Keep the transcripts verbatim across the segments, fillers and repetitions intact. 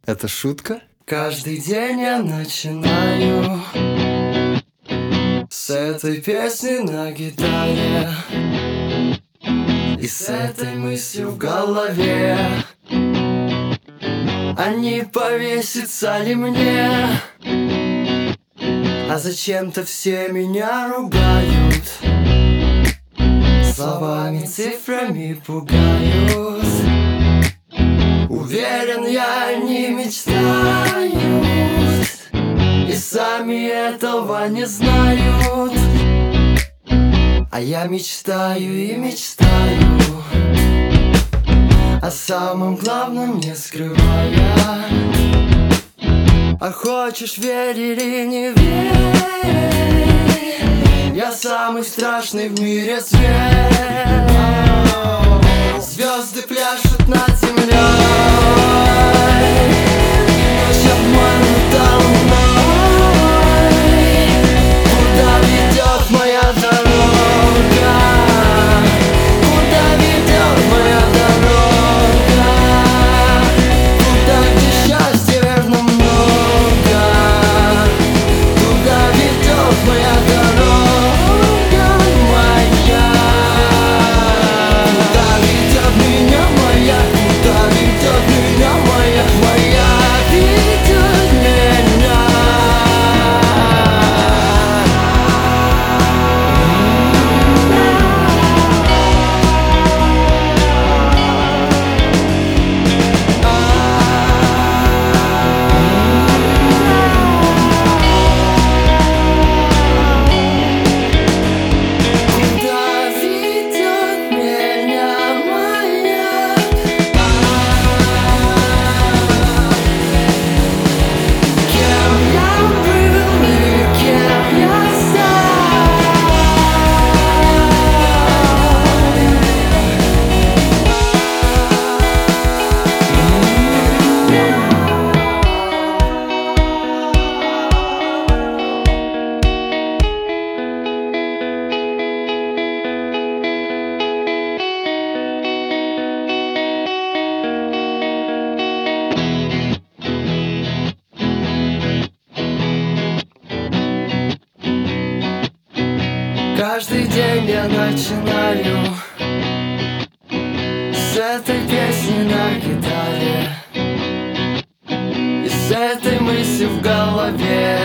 Это шутка? Каждый день я начинаю с этой песни на гитаре и с этой мыслью в голове: а не повеситься ли мне? А зачем-то все меня ругают, словами, цифрами пугают. Уверен, я, они мечтают и сами этого не знают. А я мечтаю и мечтаю о самом главном, не скрывая. А хочешь верь или не верь, я самый страшный в мире зверь. Звезды пляшут над землей, ночь обманута луной. Куда ведет моя дорога? Куда ведет моя дорога? Туда, где счастья верно много. Туда ведет моя дорога моя. Куда ведет меня моя? Куда ведет меня моя? Моя ведет меня. Каждый день я начинаю с этой песни на гитаре и с этой мыслью в голове: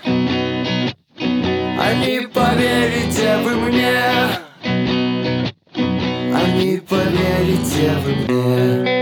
а не поверите вы мне? А не поверите вы мне?